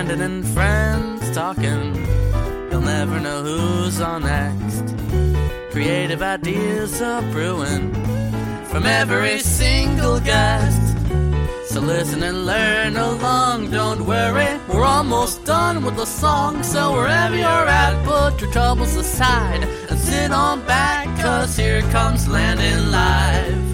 Landon and friends talking. You'll never know who's on next. Creative ideas are brewing from every single guest. So listen and learn along, don't worry, we're almost done with the song. So wherever you're at, put your troubles aside and sit on back, cause here comes Landon Live.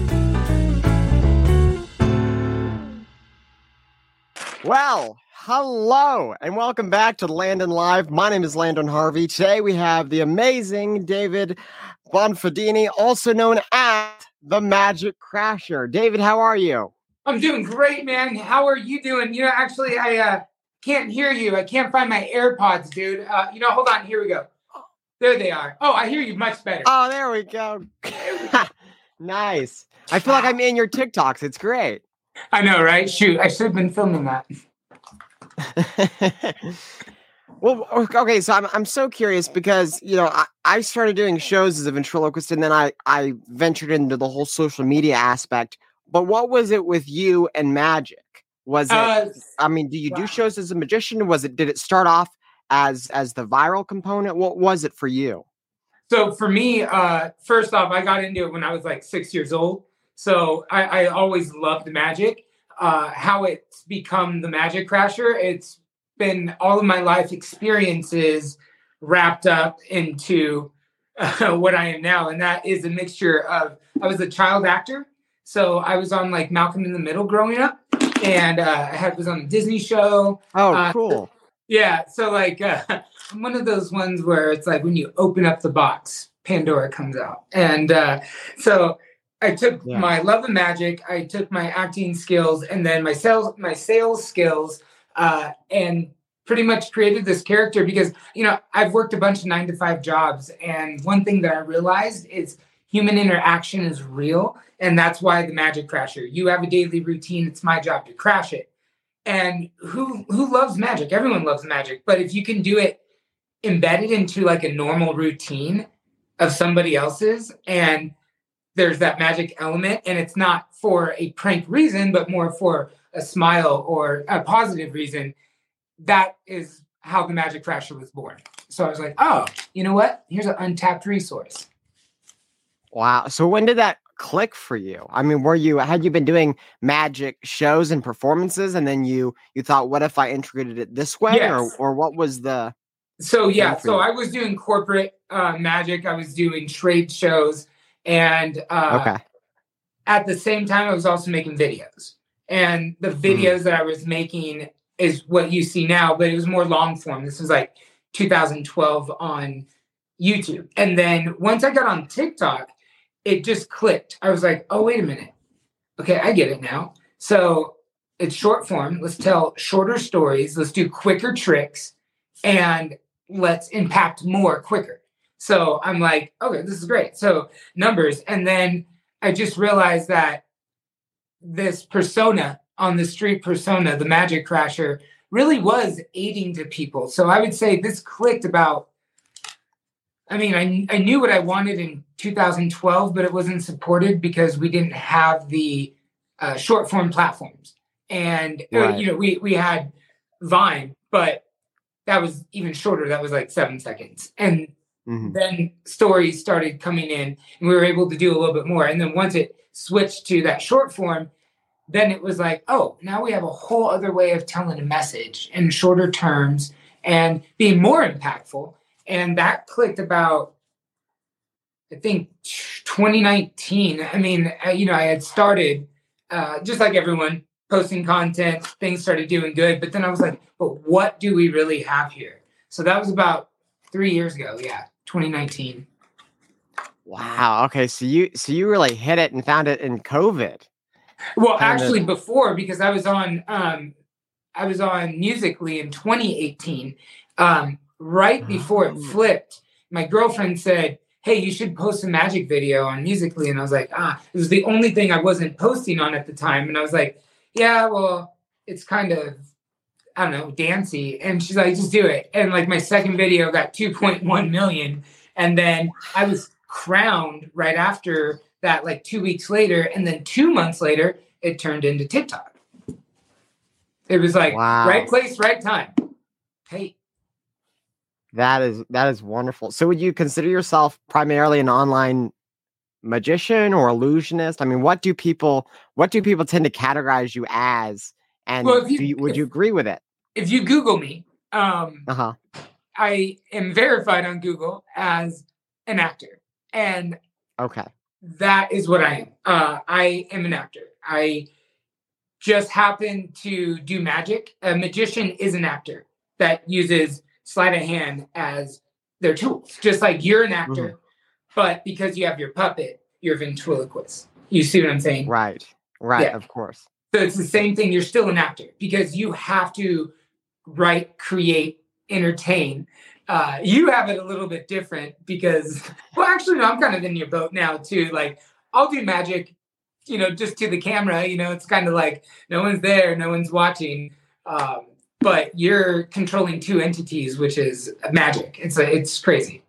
Well, hello and welcome back to Landon Live. My name is Landon Harvey. Today we have the amazing David Bonfadini, also known as the Magic Crasher. David, how are you? I'm doing great, man. How are you doing? You know, actually, I can't hear you. I can't find my AirPods, dude. Hold on. Here we go. There they are. Oh, I hear you much better. Oh, there we go. Nice. I feel like I'm in your TikToks. It's great. I know, right? Shoot, I should have been filming that. Well, okay, so I'm so curious because, you know, I started doing shows as a ventriloquist and then I ventured into the whole social media aspect. But what was it with you and magic? Was it, do you do shows as a magician? Did it start off as the viral component? What was it for you? So for me, first off, I got into it when I was like 6 years old. So I always loved magic. How it's become the Magic Crasher, it's been all of my life experiences wrapped up into what I am now. And that is a mixture of, I was a child actor. So I was on like Malcolm in the Middle growing up. And was on a Disney show. Oh, cool. Yeah. So like I'm one of those ones where it's like when you open up the box, Pandora comes out. And so I took my love of magic, I took my acting skills, and then my sales skills, and pretty much created this character because, you know, I've worked a bunch of 9-to-5 jobs. And one thing that I realized is human interaction is real. And that's why the Magic Crasher. You have a daily routine. It's my job to crash it. And who loves magic? Everyone loves magic. But if you can do it embedded into like a normal routine of somebody else's, and there's that magic element, and it's not for a prank reason, but more for a smile or a positive reason, that is how the Magic Crasher was born. So I was like, oh, you know what? Here's an untapped resource. Wow. So when did that click for you? I mean, had you been doing magic shows and performances, and then you thought, what if I integrated it this way? Yes. Or what was the... So I was doing corporate magic. I was doing trade shows. And at the same time, I was also making videos. And the videos that I was making is what you see now, but it was more long form. This was like 2012 on YouTube. And then once I got on TikTok, it just clicked. I was like, oh, wait a minute. Okay, I get it now. So it's short form. Let's tell shorter stories. Let's do quicker tricks. And let's impact more quicker. So I'm like, okay, this is great. So numbers. And then I just realized that this persona on the street persona, the Magic Crasher, really was aiding to people. So I would say this clicked about, I knew what I wanted in 2012, but it wasn't supported because we didn't have the short form platforms. And, we had Vine, but that was even shorter. That was like 7 seconds. And then stories started coming in and we were able to do a little bit more. And then once it switched to that short form, then it was like, oh, now we have a whole other way of telling a message in shorter terms and being more impactful. And that clicked about, I think, 2019. I had started, just like everyone, posting content, things started doing good. But then I was like, but what do we really have here? So that was about 3 years ago. Yeah, 2019. Wow. Okay. So you really hit it and found it in COVID. Well, actually before, because I was on Musical.ly in 2018, right before it flipped. My girlfriend said, hey, you should post a magic video on Musical.ly. And I was like, it was the only thing I wasn't posting on at the time. And I was like, yeah, well, it's kind of, I don't know, dancey. And she's like, just do it. And like my second video got 2.1 million. And then I was crowned right after that, like 2 weeks later. And then 2 months later, it turned into TikTok. It was like right place, right time. paid. That is wonderful. So would you consider yourself primarily an online magician or illusionist? I mean, what do people tend to categorize you as? And would you agree with it? If you Google me, I am verified on Google as an actor. And okay, that is what I am. I am an actor. I just happen to do magic. A magician is an actor that uses sleight of hand as their tools. Just like you're an actor, but because you have your puppet, you're a ventriloquist. You see what I'm saying? Right, yeah. Of course. So it's the same thing. You're still an actor because you have to write, create, entertain. You have it a little bit different because, well, actually, no, I'm kind of in your boat now too. Like, I'll do magic, just to the camera. It's kind of like no one's there, no one's watching. But you're controlling two entities, which is magic. It's crazy.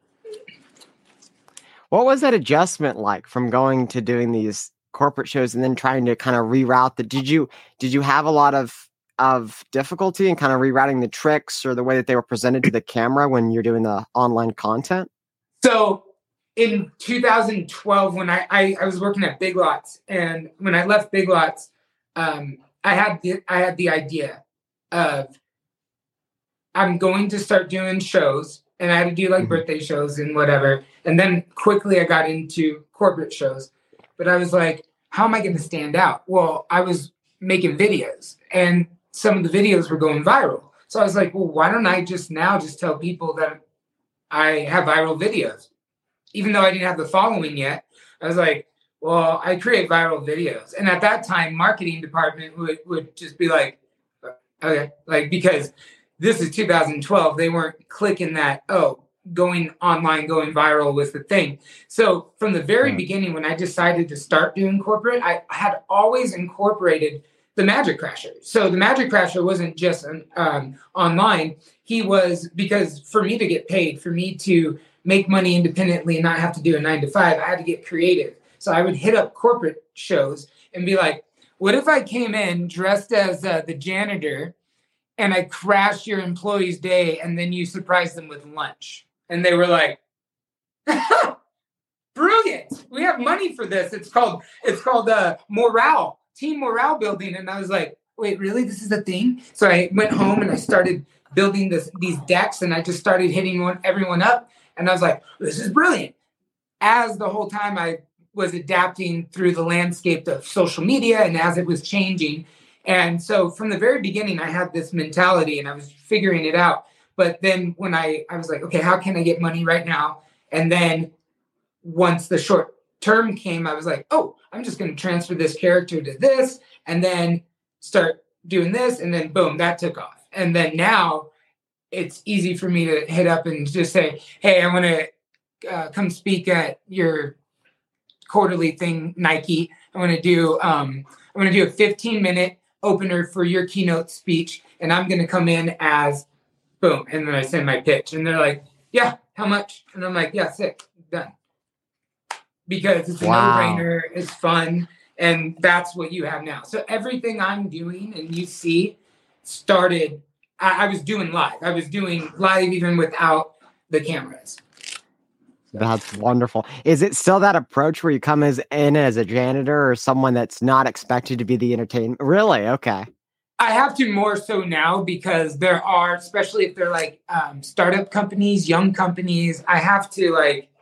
What was that adjustment like from going to doing these corporate shows and then trying to kind of reroute the? Did you have a lot of difficulty in kind of rerouting the tricks or the way that they were presented to the camera when you're doing the online content? So in 2012, when I was working at Big Lots, and when I left Big Lots, I had the idea of I'm going to start doing shows, and I had to do like birthday shows and whatever. And then quickly I got into corporate shows, but I was like, how am I going to stand out? Well, I was making videos and some of the videos were going viral. So I was like, well, why don't I just tell people that I have viral videos? Even though I didn't have the following yet, I was like, well, I create viral videos. And at that time, marketing department would just be like, okay, like, because this is 2012, they weren't clicking that, going online, going viral was the thing. So from the very beginning, when I decided to start doing corporate, I had always incorporated the Magic Crasher. So the Magic Crasher wasn't just online. He was, because for me to get paid, for me to make money independently and not have to do a 9 to 5, I had to get creative. So I would hit up corporate shows and be like, what if I came in dressed as the janitor and I crashed your employee's day and then you surprised them with lunch? And they were like, brilliant. We have money for this. It's called morale, team morale building. And I was like, wait, really? This is a thing? So I went home and I started building these decks, and I just started hitting everyone up. And I was like, this is brilliant. As the whole time I was adapting through the landscape of social media and as it was changing. And so from the very beginning, I had this mentality and I was figuring it out. But then when I was like, okay, how can I get money right now? And then once the short term came, I was like, oh, I'm just going to transfer this character to this and then start doing this. And then boom, that took off. And then now it's easy for me to hit up and just say, hey, I want to come speak at your quarterly thing, Nike. I want to do a 15-minute opener for your keynote speech, and I'm going to come in as boom. And then I send my pitch, and they're like, yeah, how much? And I'm like, yeah, sick, done. Because it's a no-brainer, it's fun, and that's what you have now. So everything I'm doing and you see started, I was doing live. I was doing live even without the cameras. That's wonderful. Is it still that approach where you come in as a janitor or someone that's not expected to be the entertainment? Really? Okay. I have to more so now because there are, especially if they're like startup companies, young companies, I have to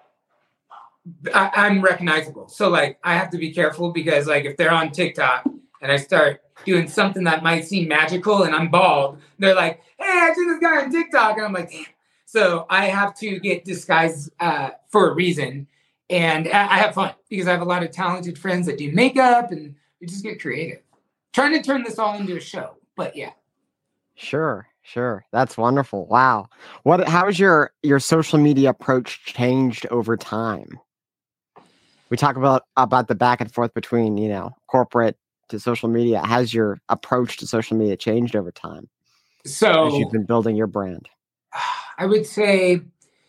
I'm recognizable. So like I have to be careful because like if they're on TikTok and I start doing something that might seem magical and I'm bald, they're like, hey, I see this guy on TikTok. And I'm like, damn. So I have to get disguised for a reason. And I have fun because I have a lot of talented friends that do makeup and we just get creative. Trying to turn this all into a show, but yeah. Sure. That's wonderful. Wow. How has your social media approach changed over time? We talk about the back and forth between, corporate to social media. Has your approach to social media changed over time? So as you've been building your brand? I would say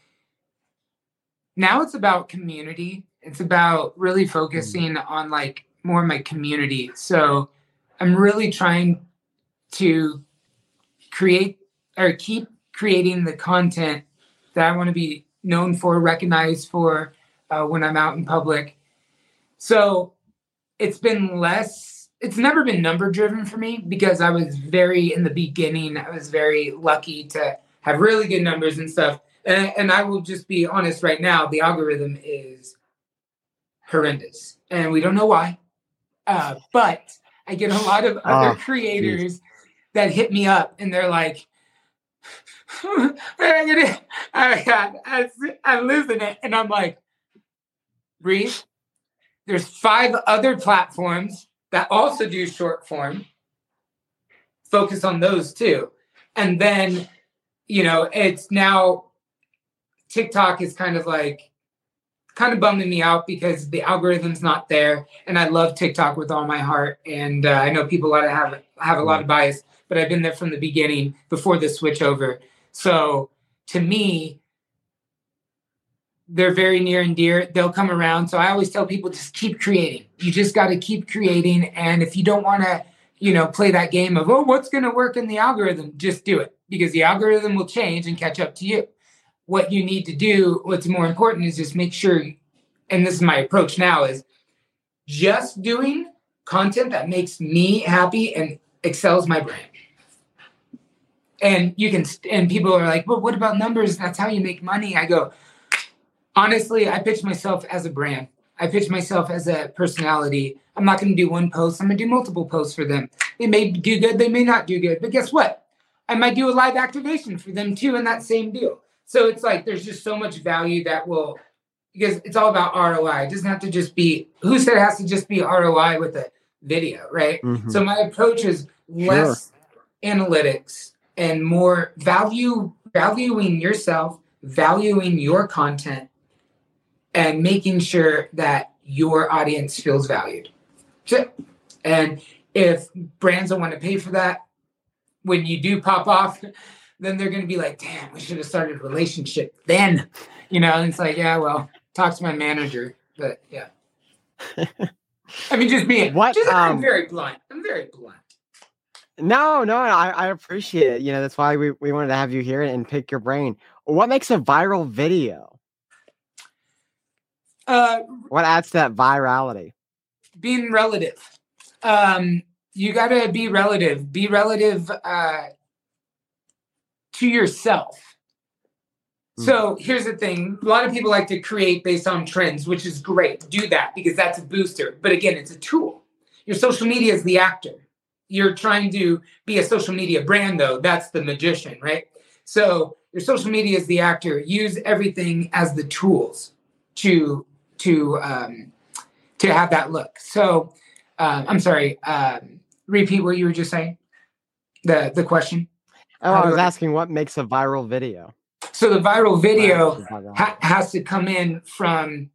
now it's about community. It's about really focusing on like more of my community. So I'm really trying to keep creating the content that I want to be known for, recognized for when I'm out in public. So it's never been number driven for me, because I was in the beginning, I was very lucky to have really good numbers and stuff. And I will just be honest right now, the algorithm is horrendous and we don't know why. But I get a lot of other creators that hit me up and they're like, I'm losing it. And I'm like, breathe. There's 5 other platforms that also do short form. Focus on those too. And then, it's now TikTok is kind of bumming me out because the algorithm's not there. And I love TikTok with all my heart. And I know people have a lot of bias, but I've been there from the beginning before the switch over. So to me, they're very near and dear. They'll come around. So I always tell people, just keep creating. You just got to keep creating. And if you don't want to, play that game of, what's going to work in the algorithm, just do it, because the algorithm will change and catch up to you. What you need to do, what's more important, is just make sure, and this is my approach now, is just doing content that makes me happy and excels my brand. And and people are like, well, what about numbers? That's how you make money. I go, honestly, I pitch myself as a brand. I pitch myself as a personality. I'm not going to do one post. I'm going to do multiple posts for them. They may do good. They may not do good. But guess what? I might do a live activation for them too in that same deal. So it's like there's just so much value because it's all about ROI. It doesn't have to just be, who said it has to just be ROI with a video, right? Mm-hmm. So my approach is less analytics and more valuing yourself, valuing your content, and making sure that your audience feels valued. And if brands don't want to pay for that, when you do pop off, then they're going to be like, damn, we should have started a relationship then. And it's like, yeah, well, talk to my manager. But yeah. I mean, just being, I'm very blunt. No, I appreciate it. That's why we wanted to have you here and pick your brain. What makes a viral video? What adds to that virality? Being relative. You got to be relative. Be relative to yourself. So here's the thing. A lot of people like to create based on trends, which is great. Do that because that's a booster. But again, it's a tool. Your social media is the actor. You're trying to be a social media brand, though. That's the magician, right? So your social media is the actor. Use everything as the tools to have that look. So I'm sorry. Repeat what you were just saying. The question. Oh, I was asking what makes a viral video. So the viral video has to come in from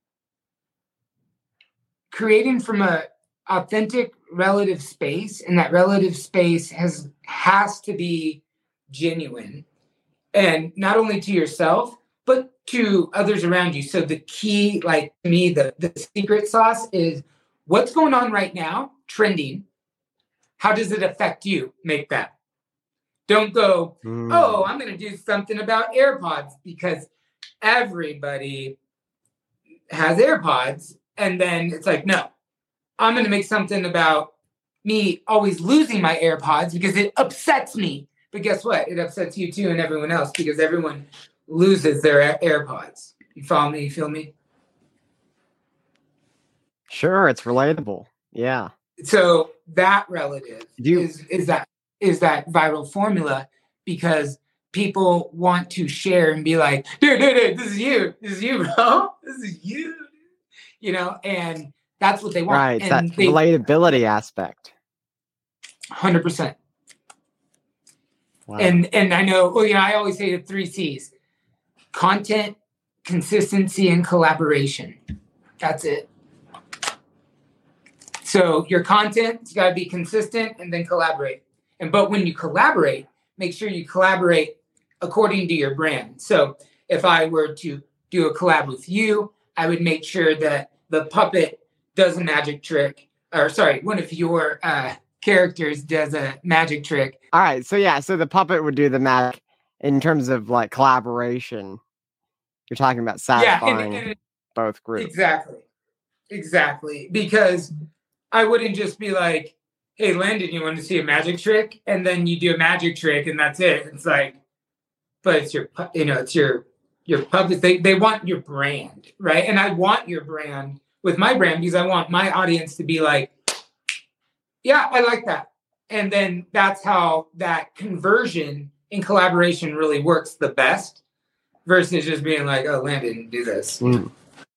creating from a authentic relative space, and that relative space has to be genuine, and not only to yourself but to others around you. So the key, like to me, the secret sauce is what's going on right now, trending. How does it affect you? Make that. Don't go, I'm going to do something about AirPods because everybody has AirPods. And then it's like, no, I'm going to make something about me always losing my AirPods because it upsets me. But guess what? It upsets you too and everyone else because everyone loses their AirPods. You follow me? You feel me? Sure, it's relatable. Yeah. So that relative is that viral formula because people want to share and be like, dude, this is you, bro. This is you, and that's what they want. Right, and that relatability aspect. 100%. Wow. And I know, I always say the 3 C's: content, consistency, and collaboration. That's it. So your content's got to be consistent and then collaborate. But when you collaborate, make sure you collaborate according to your brand. So if I were to do a collab with you, I would make sure that the puppet does a magic trick. One of your characters does a magic trick. All right. So the puppet would do the magic. in terms of like collaboration, you're talking about satisfying both groups. Exactly. Because I wouldn't just be like, hey, Landon, you want to see a magic trick? And then you do a magic trick and that's it. It's like, but it's your public. They want your brand, right? And I want your brand with my brand because I want my audience to be like, yeah, I like that. And then that's how that conversion in collaboration really works the best versus just being like, oh, Landon, do this. Mm.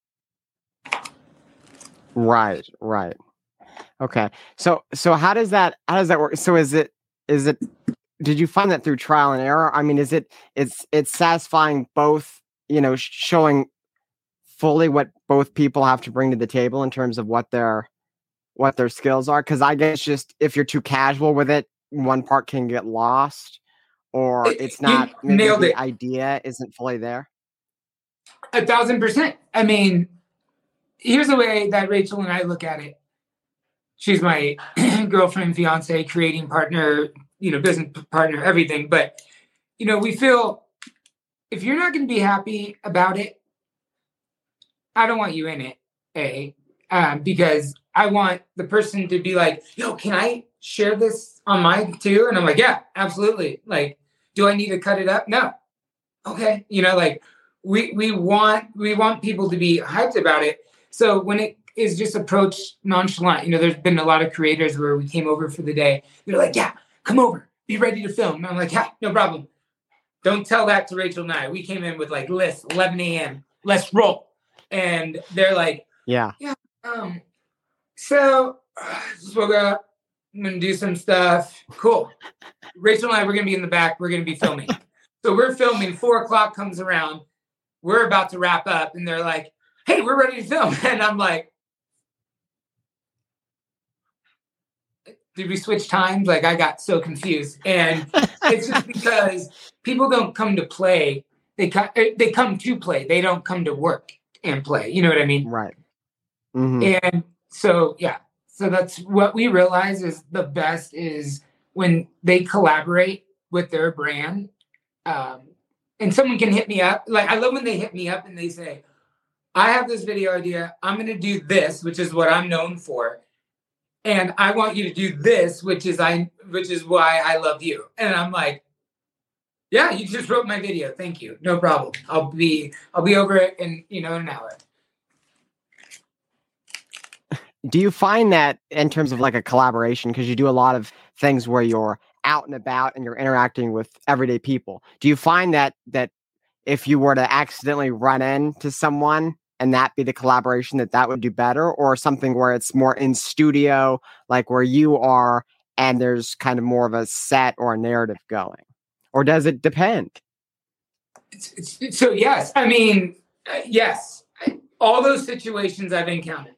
Right. Okay. So how does that work? So is it, did you find that through trial and error? I mean, it's satisfying both, showing fully what both people have to bring to the table in terms of what their skills are? Because I guess just if you're too casual with it, one part can get lost, or it's not, maybe the idea isn't fully there. 1,000%. I mean, here's the way that Rachel and I look at it. She's my girlfriend, fiance, creating partner, business partner, everything. But, we feel if you're not going to be happy about it, I don't want you in it, because I want the person to be like, yo, can I share this on mine too? And I'm like, yeah, absolutely. Like, do I need to cut it up? No. Okay. We want people to be hyped about it. So when it is just approached nonchalant, there's been a lot of creators where we came over for the day. They're like, yeah, come over, be ready to film. And I'm like, yeah, no problem. Don't tell that to Rachel and I. We came in with like list 11 a.m. Let's roll. And they're like, yeah. So just woke up. I'm going to do some stuff. Cool. Rachel and I, we're going to be in the back. We're going to be filming. So we're filming. 4:00 comes around. We're about to wrap up. And they're like, hey, we're ready to film. And I'm like, did we switch times? Like, I got so confused. And it's just because people don't come to play. They come to play. They don't come to work and play. You know what I mean? Right. Mm-hmm. And so, yeah. So that's what we realize is the best is when they collaborate with their brand. And someone can hit me up. Like, I love when they hit me up and they say, I have this video idea. I'm going to do this, which is what I'm known for. And I want you to do this, which is why I love you. And I'm like, yeah, you just wrote my video. Thank you. No problem. I'll be over it in, an hour. Do you find that in terms of like a collaboration, because you do a lot of things where you're out and about and you're interacting with everyday people, do you find that if you were to accidentally run into someone and that be the collaboration, that would do better, or something where it's more in studio, like where you are and there's kind of more of a set or a narrative going? Or does it depend? So, yes. I mean, yes. All those situations I've encountered.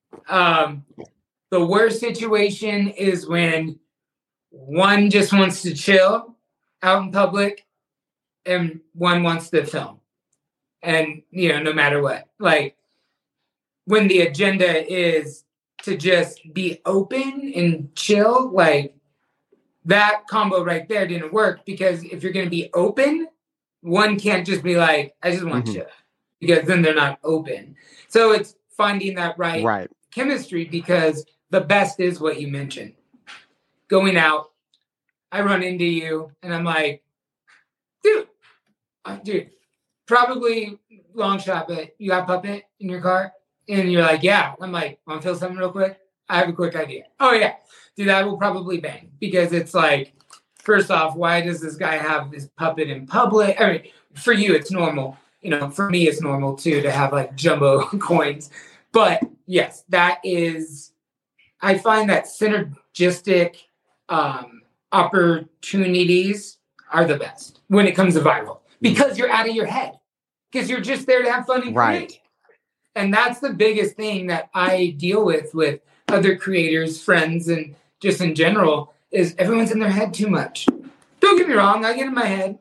The worst situation is when one just wants to chill out in public and one wants to film. And, no matter what. Like, when the agenda is to just be open and chill, like, that combo right there didn't work, because if you're going to be open, one can't just be like, I just want to chill, because then they're not open. So it's finding that right chemistry, because the best is what you mentioned. Going out, I run into you and I'm like, dude, probably long shot, but you got Puppet in your car? And you're like, yeah. I'm like, want to feel something real quick? I have a quick idea. Oh, yeah. Dude, that will probably bang, because it's like, first off, why does this guy have this Puppet in public? I mean, for you, it's normal. For me, it's normal too to have like jumbo coins. But yes, I find that synergistic opportunities are the best when it comes to viral, because you're out of your head, because you're just there to have fun and create. And that's the biggest thing that I deal with other creators, friends, and just in general, is everyone's in their head too much. Don't get me wrong. I get in my head,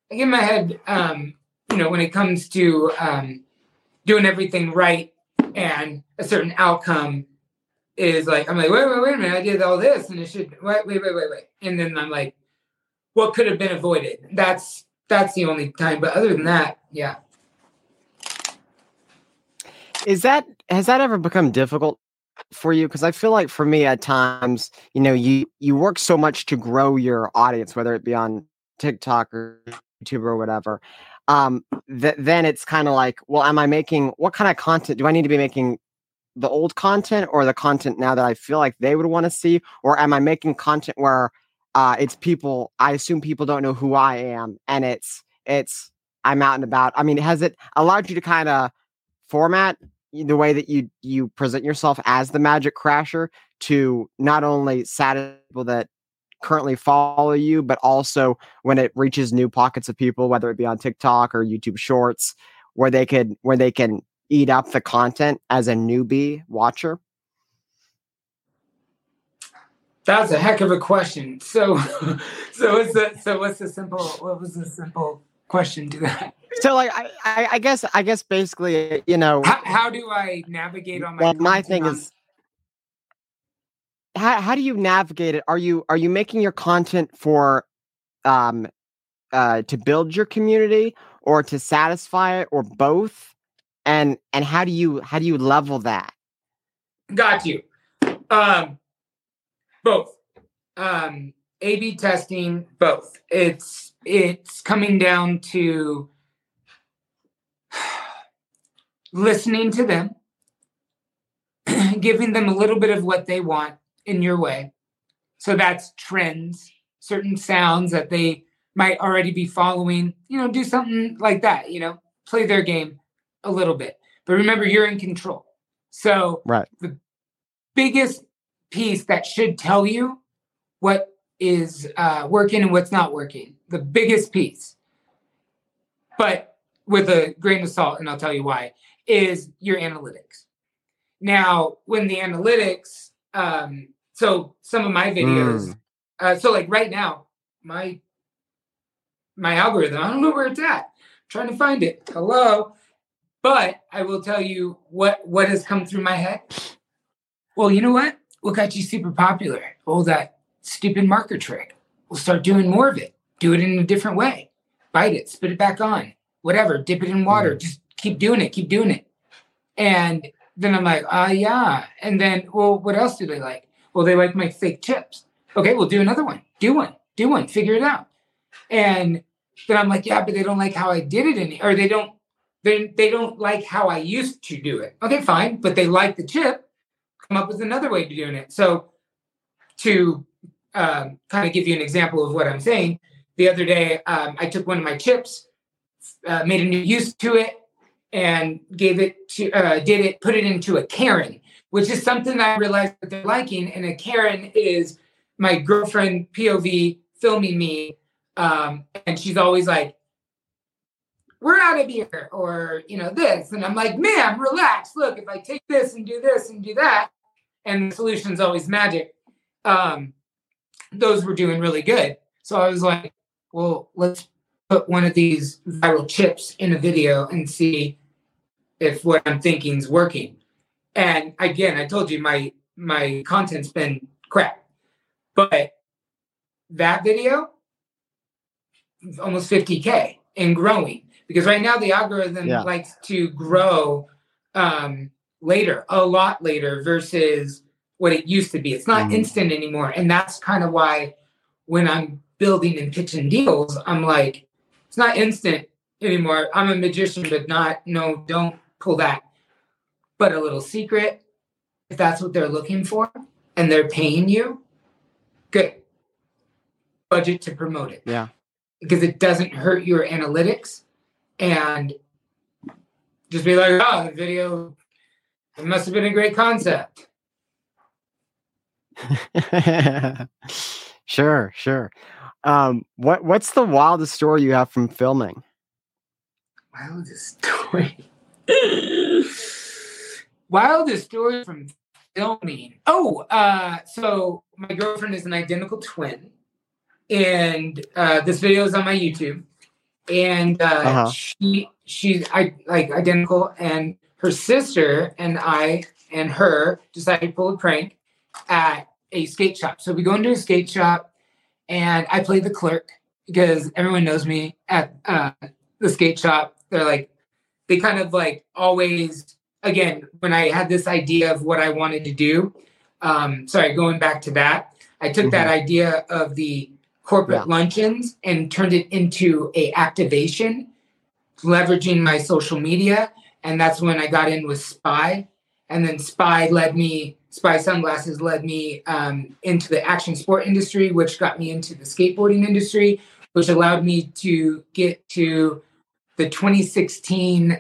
when it comes to doing everything right and a certain outcome is like, I'm like, wait a minute. I did all this and it should, wait. And then I'm like, what could have been avoided? That's that's the only time. But other than that, yeah. Has that ever become difficult for you? Because I feel like for me at times, you work so much to grow your audience, whether it be on TikTok or YouTube or whatever. Then it's kind of like, well, what kind of content do I need to be making? The old content or the content now that I feel like they would want to see? Or am I making content where it's people, I assume people don't know who I am, and it's I'm out and about? I mean, has it allowed you to kind of format the way that you present yourself as the Magic Crasher to not only satisfy people that currently follow you, but also when it reaches new pockets of people, whether it be on TikTok or YouTube Shorts, where they can eat up the content as a newbie watcher? That's a heck of a question. So what was the simple question to that? So like I guess basically, how do I navigate on my my thing is how do you navigate it? Are you making your content for to build your community or to satisfy it, or both? And how do you level that? Got you. Both. A/B testing, both. It's coming down to listening to them, giving them a little bit of what they want in your way. So that's trends, certain sounds that they might already be following, do something like that, play their game a little bit. But remember, you're in control. So right. The biggest piece that should tell you what is working and what's not working, the biggest piece, but with a grain of salt, and I'll tell you why, is your analytics. Now, when the analytics, so some of my videos, so like right now, my algorithm, I don't know where it's at. I'm trying to find it. Hello. But I will tell you what has come through my head. Well, you know what? What got you super popular? Oh, that stupid marker trick. We'll start doing more of it. Do it in a different way. Bite it, spit it back on, whatever. Dip it in water. Just keep doing it. And then I'm like, yeah. And then, well, what else do they like? Well, they like my fake chips. Okay, we'll do another one. Do one. Figure it out. And then I'm like, yeah, but they don't like how I did it, or they don't like how I used to do it. Okay, fine. But they like the chip. Come up with another way of doing it. So to kind of give you an example of what I'm saying, the other day, I took one of my chips, made a new use to it, and gave it to, put it into a Karen, which is something that I realized that they're liking. And a Karen is my girlfriend POV filming me. And she's always like, we're out of here, or, this. And I'm like, ma'am, relax. Look, if I take this and do that, and the solution's always magic. Those were doing really good. So I was like, well, let's put one of these viral chips in a video and see if what I'm thinking is working. And again, I told you my content's been crap, but that video, almost 50K and growing. Because right now the algorithm likes to grow later, a lot later versus what it used to be. It's not instant anymore. And that's kind of why when I'm building and pitching deals, I'm like, it's not instant anymore. I'm a magician, but don't pull that. But a little secret, if that's what they're looking for and they're paying you, good. Budget to promote it. Yeah. Because it doesn't hurt your analytics. And just be like, oh, the video, it must have been a great concept. Sure. What's the wildest story you have from filming? Wildest story? Wildest story from filming. So my girlfriend is an identical twin. And this video is on my YouTube. And she's identical, and her sister and I and her decided to pull a prank at a skate shop. So we go into a skate shop, and I play the clerk, because everyone knows me at the skate shop. They kind of like always, again, when I had this idea of what I wanted to do, going back to that, I took that idea of the corporate luncheons and turned it into a activation, leveraging my social media. And that's when I got in with Spy. And then Spy Sunglasses led me into the action sport industry, which got me into the skateboarding industry, which allowed me to get to the 2016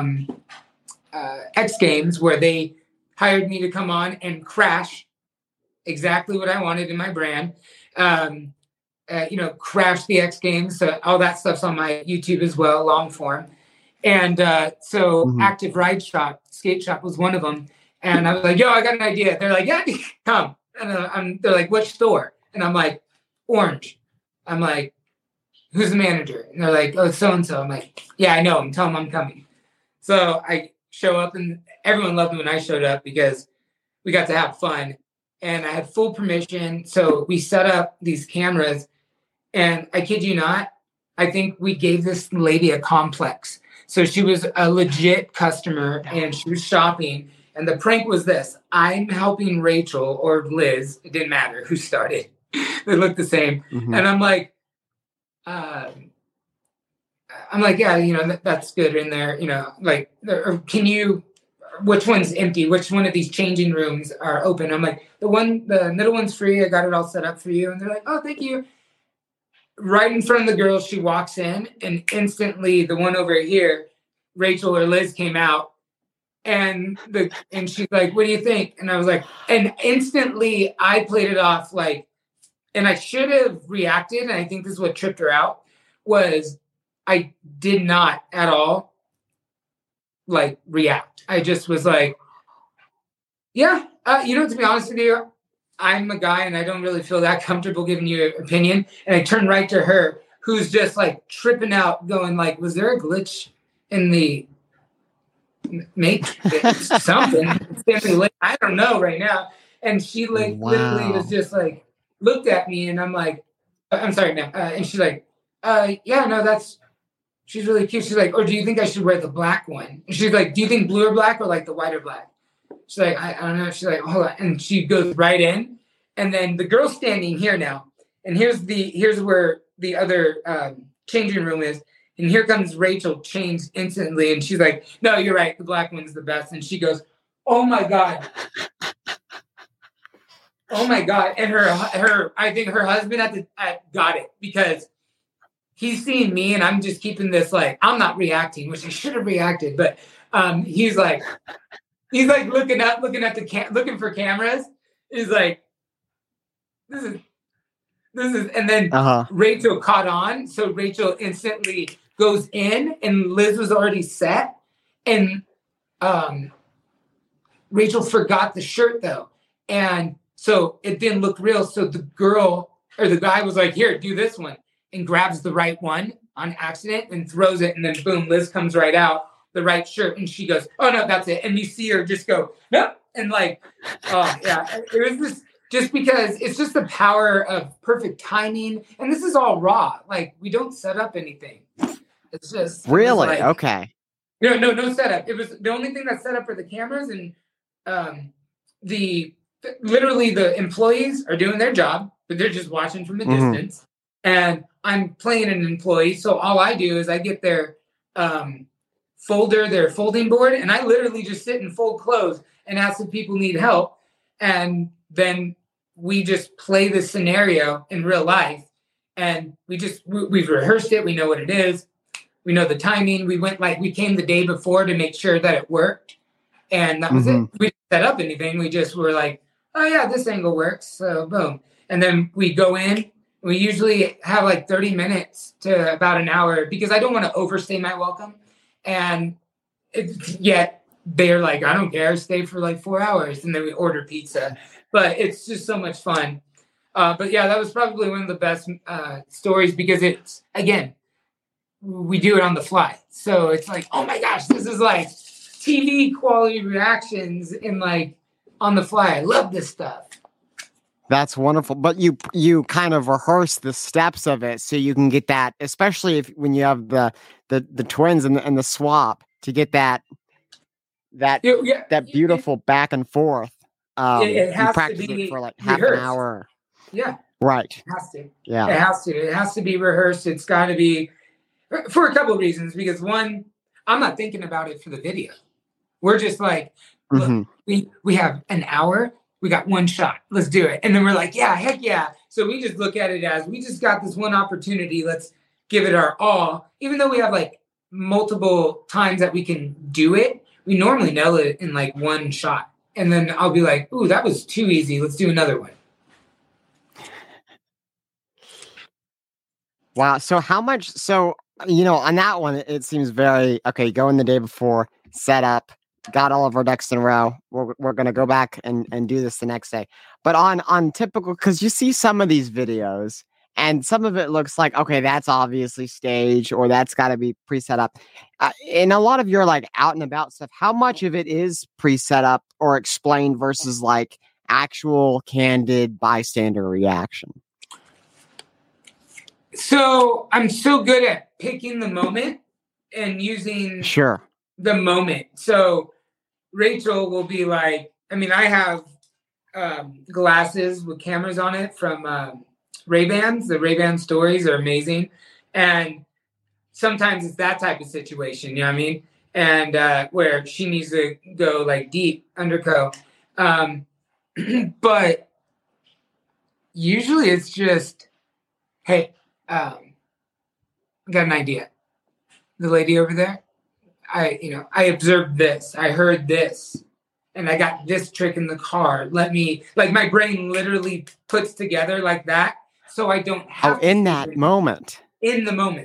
X Games, where they hired me to come on and crash exactly what I wanted in my brand. Crash the X Games. So all that stuff's on my YouTube as well, long form. And Active Ride Shop, Skate Shop was one of them. And I was like, yo, I got an idea. They're like, yeah, come. And they're like, which store? And I'm like, Orange. I'm like, who's the manager? And they're like, oh, it's so-and-so. I'm like, yeah, I know him. Tell him I'm coming. So I show up, and everyone loved me when I showed up because we got to have fun. And I had full permission. So we set up these cameras. And I kid you not, I think we gave this lady a complex. So she was a legit customer, and she was shopping. And the prank was this: I'm helping Rachel or Liz. It didn't matter who started. They looked the same. And I'm like, yeah, that's good in there. Can you, which one's empty? Which one of these changing rooms are open? I'm like, the middle one's free. I got it all set up for you. And they're like, oh, thank you. Right in front of the girl, she walks in, and instantly the one over here, Rachel or Liz, came out. And she's like, what do you think? And I was like, and instantly I played it off like, and I should have reacted. And I think this is what tripped her out, was I did not at all like react. I just was like, yeah, to be honest with you, I'm a guy and I don't really feel that comfortable giving you an opinion. And I turned right to her, who's just like tripping out, going like, was there a glitch in the something? I don't know right now. And she literally was just like, looked at me, and I'm like, I'm sorry, ma'am. And she's like, yeah, no, she's really cute. She's like, or do you think I should wear the black one? And she's like, do you think blue or black, or like the white or black? She's like, I don't know. She's like, hold on. And she goes right in. And then the girl's standing here now. And here's where the other changing room is. And here comes Rachel, changed instantly. And she's like, no, you're right. The black one's the best. And she goes, oh my God. Oh my God. And I think her husband got it, because he's seeing me and I'm just keeping this, like, I'm not reacting, which I should have reacted. But he's like looking up, looking for cameras. He's like, this is, and then Rachel caught on. So Rachel instantly goes in, and Liz was already set. And Rachel forgot the shirt though. And so it didn't look real. So the girl or the guy was like, here, do this one, and grabs the right one on accident and throws it. And then boom, Liz comes right out, the right shirt. And she goes, oh no, that's it. And you see her just go, nope. And like, oh yeah, it was just because it's just the power of perfect timing. And this is all raw. Like, we don't set up anything. It's just really like, okay. No setup. It was the only thing that's set up for the cameras, and literally the employees are doing their job, but they're just watching from a distance. And I'm playing an employee. So all I do is I get their folder, their folding board, and I literally just sit and fold clothes and ask if people need help. And then we just play the scenario in real life. And we've rehearsed it. We know what it is. We know the timing. We came the day before to make sure that it worked. And that was it. We didn't set up anything. We just were like, oh yeah, this angle works. So boom. And then we go in. We usually have like 30 minutes to about an hour, because I don't want to overstay my welcome. And yet they're like, I don't care, stay for like 4 hours. And then we order pizza. But it's just so much fun. But yeah, that was probably one of the best stories, because it's, again, we do it on the fly. So it's like, oh my gosh, this is like TV quality reactions in like on the fly. I love this stuff. That's wonderful. But you kind of rehearse the steps of it so you can get that, especially when you have the twins and the swap, to get that beautiful back and forth. It has you practice to be it for like rehearsed. half an hour. Yeah. Right. It has to. Yeah. It has to. It has to be rehearsed. It's got to be for a couple of reasons. Because one, I'm not thinking about it for the video. We're just like, look, we have an hour. We got one shot. Let's do it. And then we're like, yeah, heck yeah. So we just look at it as we just got this one opportunity. Let's give it our all. Even though we have like multiple times that we can do it, we normally nail it in like one shot. And then I'll be like, ooh, that was too easy. Let's do another one. Wow. So how much, on that one, it seems very, okay, go in the day before, set up, got all of our ducks in a row. We're going to go back and do this the next day. But on typical, because you see some of these videos and some of it looks like, okay, that's obviously staged or that's got to be pre-set up. In a lot of your like out and about stuff, how much of it is pre-set up or explained versus like actual candid bystander reaction? So I'm so good at picking the moment and using the moment. So Rachel will be like, I have glasses with cameras on it from Ray-Bans. The Ray-Ban stories are amazing. And sometimes it's that type of situation, you know what I mean? And where she needs to go like deep underco. But usually it's just, hey, I got an idea. The lady over there, I observed this, I heard this, and I got this trick in the car. Let me, like, my brain literally puts together like that, so I don't have to in that moment. In the moment.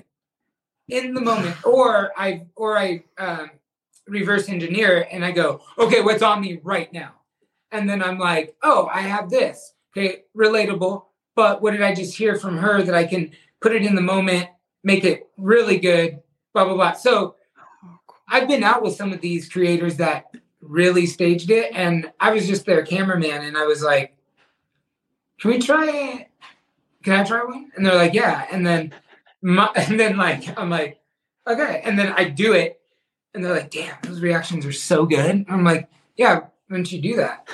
Or I reverse engineer and I go, okay, what's on me right now? And then I'm like, oh, I have this. Okay, relatable. But what did I just hear from her that I can put it in the moment, make it really good, blah, blah, blah. So I've been out with some of these creators that really staged it, and I was just their cameraman, and I was like, can we try it? Can I try one? And they're like, yeah. And then I'm like, okay. And then I do it, and they're like, damn, those reactions are so good. And I'm like, yeah, why don't you do that?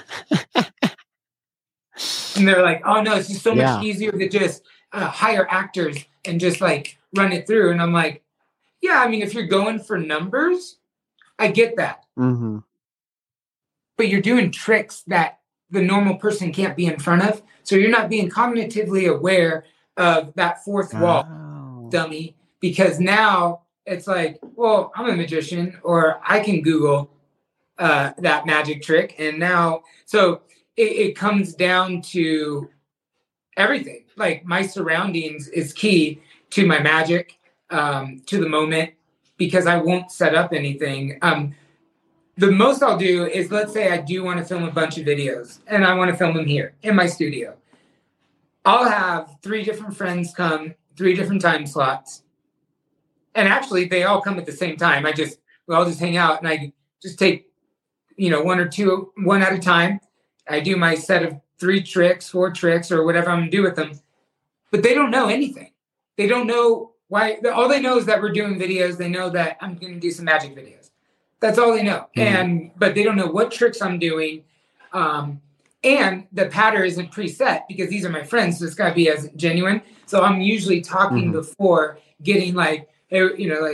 And they're like, oh no, it's just so much easier to just hire actors and just like run it through. And I'm like, yeah, if you're going for numbers, I get that. Mm-hmm. But you're doing tricks that the normal person can't be in front of. So you're not being cognitively aware of that fourth wall, dummy. Because now it's like, well, I'm a magician, or I can Google that magic trick. And now, so it comes down to everything. Like my surroundings is key to my magic, to the moment, because I won't set up anything. The most I'll do is, let's say I do want to film a bunch of videos and I want to film them here in my studio. I'll have 3 different friends come, 3 different time slots. And actually they all come at the same time. We all just hang out and I just take, 1 or 2, one at a time. I do my set of 3 tricks, 4 tricks, or whatever I'm going to do with them. But they don't know anything. They don't know why. All they know is that we're doing videos. They know that I'm going to do some magic videos. That's all they know. Mm-hmm. But they don't know what tricks I'm doing. And the pattern isn't preset because these are my friends. So it's got to be as genuine. So I'm usually talking before, getting like, hey,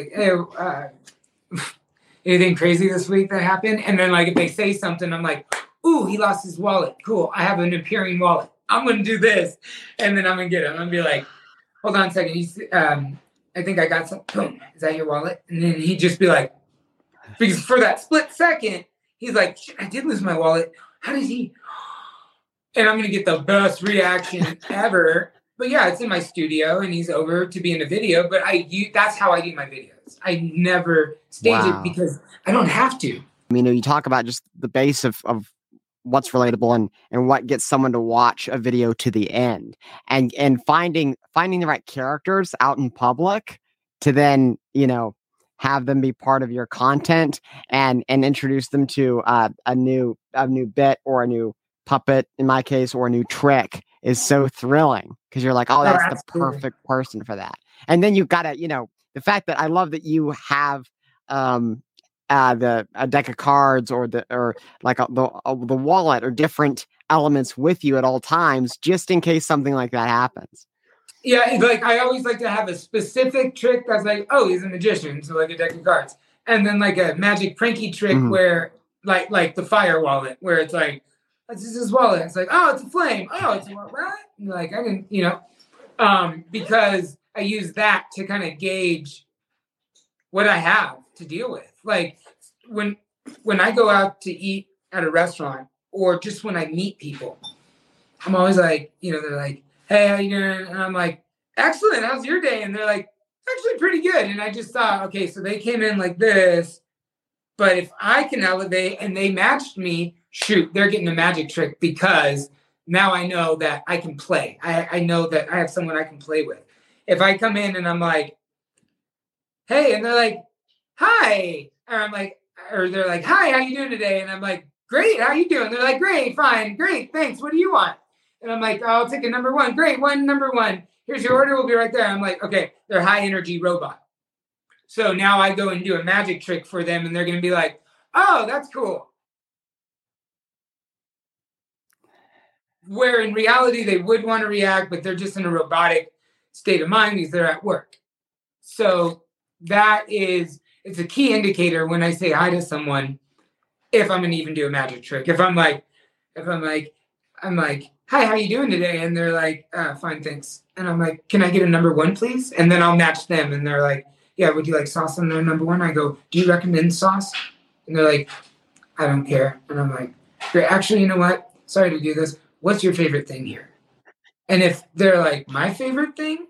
anything crazy this week that happened? And then like if they say something, I'm like, ooh, he lost his wallet. Cool. I have an appearing wallet. I'm going to do this. And then I'm going to get him. I'm going to be like, hold on a second. I think I got some. Boom. Is that your wallet? And then he'd just be like, because for that split second, he's like, I did lose my wallet. How did he? And I'm going to get the best reaction ever. But yeah, it's in my studio and he's over to be in a video. But that's how I do my videos. I never stage it because I don't have to. You talk about just the base of what's relatable and what gets someone to watch a video to the end, and finding the right characters out in public to then, have them be part of your content and introduce them to a new bit or a new puppet in my case, or a new trick is so thrilling because you're like, oh, that's the absolutely. perfect person for that. And then you've got to, the fact that I love that you have a deck of cards or the wallet or different elements with you at all times, just in case something like that happens. Yeah, like I always like to have a specific trick that's like, oh, he's a magician, so like a deck of cards, and then like a magic pranky trick where like the fire wallet, where it's like, this is his wallet. It's like, oh, it's a flame. Oh, it's a what? Like I didn't, because I use that to kind of gauge what I have to deal with. Like when I go out to eat at a restaurant or just when I meet people, I'm always like, they're like, hey, how you doing? And I'm like, excellent. How's your day? And they're like, actually pretty good. And I just thought, okay, so they came in like this, but if I can elevate and they matched me, shoot, they're getting a magic trick because now I know that I can play. I know that I have someone I can play with. If I come in and I'm like, hey, and they're like, hi, or they're like, hi, how you doing today? And I'm like, great, how you doing? They're like, great, fine, great, thanks. What do you want? And I'm like, I'll take a number one. Great, number one. Here's your order. We'll be right there. I'm like, okay, they're high energy robot. So now I go and do a magic trick for them, and they're going to be like, oh, that's cool. Where in reality, they would want to react, but they're just in a robotic state of mind because they're at work. So it's a key indicator when I say hi to someone, if I'm going to even do a magic trick. If I'm like, hi, how you doing today? And they're like, fine, thanks. And I'm like, can I get a number one, please? And then I'll match them. And they're like, yeah, would you like sauce on their number one? I go, do you recommend sauce? And they're like, I don't care. And I'm like, great. Actually, you know what? Sorry to do this. What's your favorite thing here? And if they're like, my favorite thing?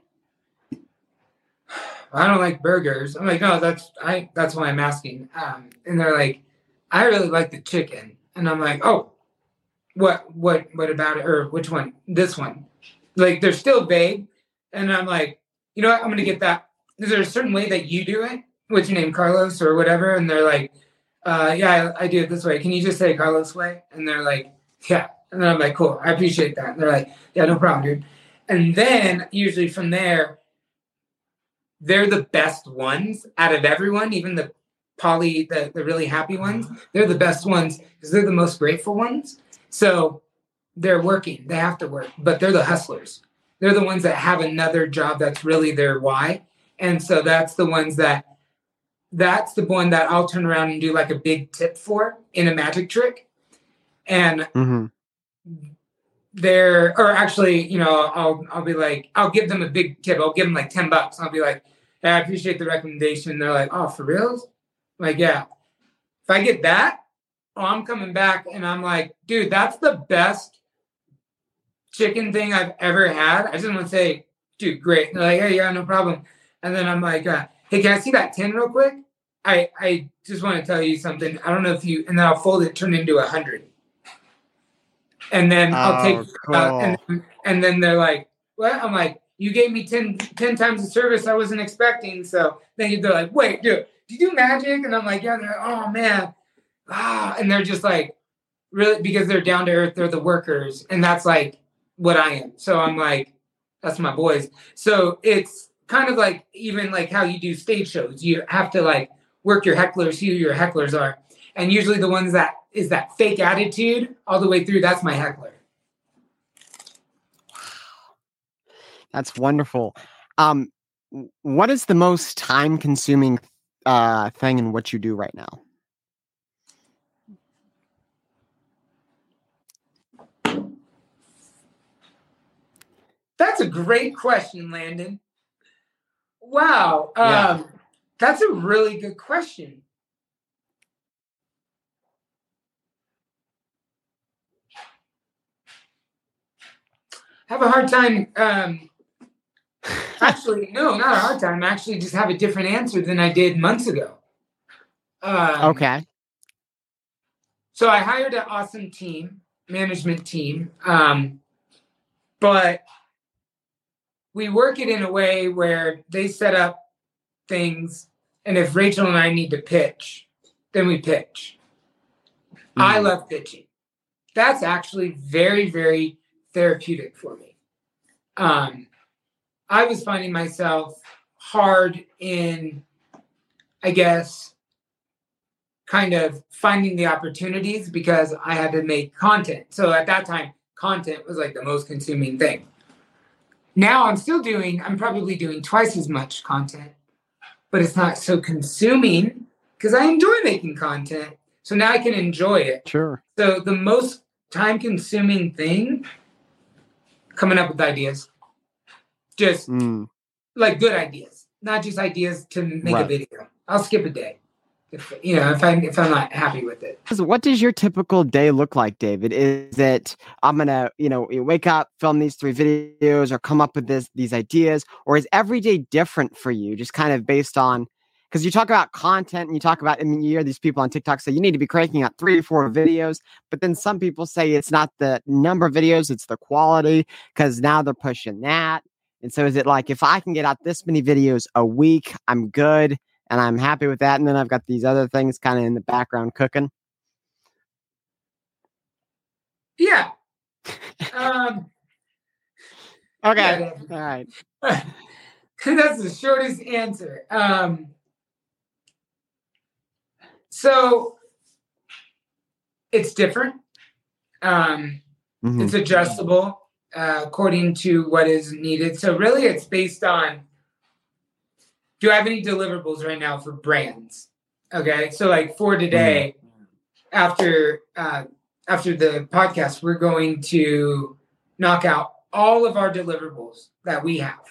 I don't like burgers. I'm like, no, that's why I'm asking. And they're like, I really like the chicken. And I'm like, oh, what about it? Or which one? This one. Like, they're still vague. And I'm like, you know what? I'm going to get that. Is there a certain way that you do it? What's your name? Carlos or whatever? And they're like, yeah, I do it this way. Can you just say Carlos way? And they're like, yeah. And then I'm like, cool. I appreciate that. And they're like, yeah, no problem, dude. And then usually from there, they're the best ones out of everyone, even the really happy ones. They're the best ones because they're the most grateful ones. So they're working. They have to work, but they're the hustlers. They're the ones that have another job that's really their why. And so that's the one that I'll turn around and do like a big tip for in a magic trick. And I'll be like, I'll give them a big tip. I'll give them like $10. I'll be like, hey, I appreciate the recommendation. They're like, oh, for reals? I'm like, yeah. If I get that, I'm coming back and I'm like, dude, that's the best chicken thing I've ever had. I just want to say, dude, great. And they're like, hey, yeah, no problem. And then I'm like, hey, can I see that 10 real quick? I just want to tell you something. I don't know if you, and then I'll fold it, turn it into 100. And then I'll take, cool. And then they're like, what? I'm like, you gave me 10 times the service I wasn't expecting. So then they're like, wait, dude, do you do magic? And I'm like, yeah. They're like, oh, man. And they're just like, really, because they're down to earth. They're the workers. And that's like what I am. So I'm like, that's my boys. So it's kind of like even like how you do stage shows. You have to like work your hecklers, who your hecklers are. And usually the ones that is that fake attitude all the way through, that's my heckler. That's wonderful. What is the most time-consuming thing in what you do right now? That's a great question, Landon. Wow. That's a really good question. I have a hard time. Actually, no, not a hard time. I actually just have a different answer than I did months ago. Okay. So I hired an awesome management team. But we work it in a way where they set up things. And if Rachel and I need to pitch, then we pitch. I love pitching. That's actually very, very, therapeutic for me. I was finding myself hard in, I guess, kind of finding the opportunities because I had to make content. So at that time, content was like the most consuming thing. Now I'm probably doing twice as much content, but it's not so consuming because I enjoy making content. So now I can enjoy it. Sure. So the most time-consuming thing, coming up with ideas. Just like good ideas, not just ideas to make a video. I'll skip a day if I'm not happy with it. What does your typical day look like, David? Is it I'm gonna you wake up, film these 3 videos, or come up with these ideas, or is every day different for you? Just kind of based on, because you talk about content and you talk about, you hear these people on TikTok say you need to be cranking out 3 or 4 videos, but then some people say it's not the number of videos, it's the quality, because now they're pushing that. And so is it like, if I can get out this many videos a week, I'm good and I'm happy with that, and then I've got these other things kind of in the background cooking? Yeah. Okay. Yeah. All right. That's the shortest answer. So it's different. It's adjustable according to what is needed. So really it's based on, do I have any deliverables right now for brands? Okay. So like for today, after the podcast, we're going to knock out all of our deliverables that we have.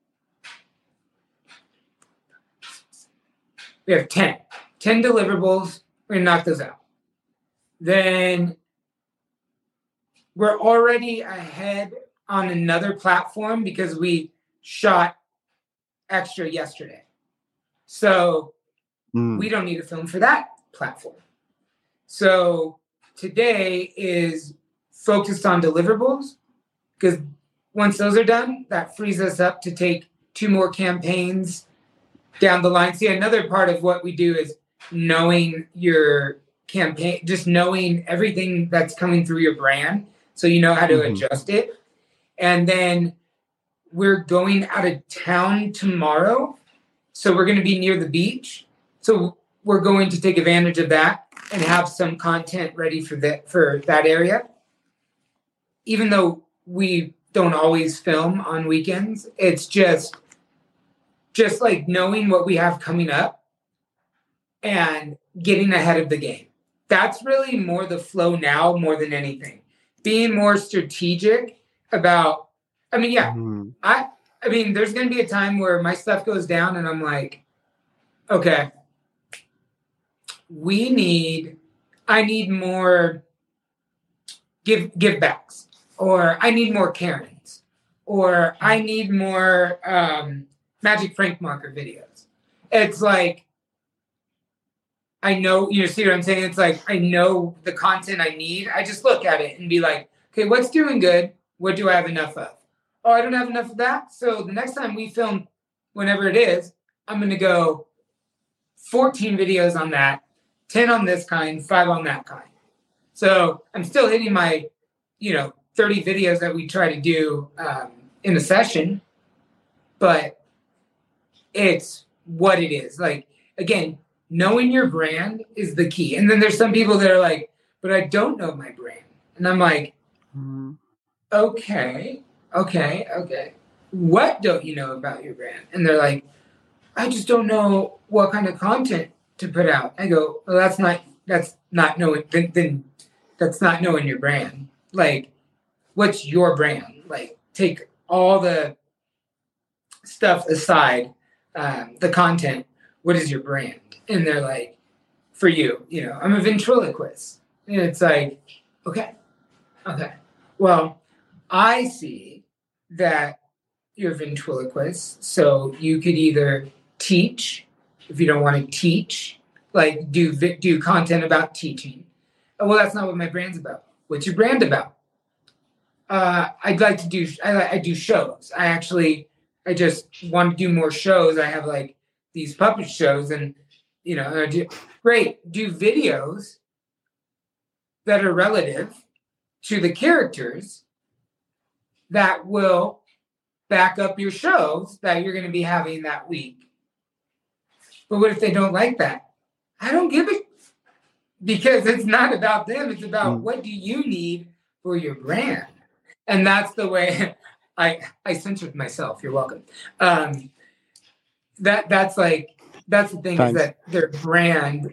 We have 10 deliverables. We're going to knock those out. Then we're already ahead on another platform because we shot extra yesterday. So we don't need to film for that platform. So today is focused on deliverables because once those are done, that frees us up to take 2 more campaigns down the line. See, another part of what we do is knowing your campaign, just knowing everything that's coming through your brand so you know how to adjust it. And then we're going out of town tomorrow. So we're going to be near the beach. So we're going to take advantage of that and have some content ready for that area. Even though we don't always film on weekends, it's just like knowing what we have coming up and getting ahead of the game. That's really more the flow now more than anything. Being more strategic about, I mean, there's going to be a time where my stuff goes down and I'm like, okay, I need more give backs, or I need more Karens, or I need more Magic Frank Marker videos. It's like, I know, you see what I'm saying? It's like, I know the content I need. I just look at it and be like, okay, what's doing good? What do I have enough of? Oh, I don't have enough of that. So the next time we film, whenever it is, I'm going to go 14 videos on that, 10 on this kind, 5 on that kind. So I'm still hitting my, 30 videos that we try to do in a session, but it's what it is. Like, again, knowing your brand is the key. And then there's some people that are like, but I don't know my brand. And I'm like, okay. What don't you know about your brand? And they're like, I just don't know what kind of content to put out. I go, well, that's not knowing, then that's not knowing your brand. Like, what's your brand? Like, take all the stuff aside, the content. What is your brand? And they're like, for you, I'm a ventriloquist. And it's like, okay. Well, I see that you're a ventriloquist. So you could either teach, if you don't want to teach, like do content about teaching. Oh, well, that's not what my brand's about. What's your brand about? I do shows. I just want to do more shows. I have like these puppet shows and, do videos that are relative to the characters that will back up your shows that you're going to be having that week. But what if they don't like that? I don't give it, because it's not about them. It's about what do you need for your brand. And that's the way I censored myself. You're welcome. That's the thing. Thanks. Is that their brand,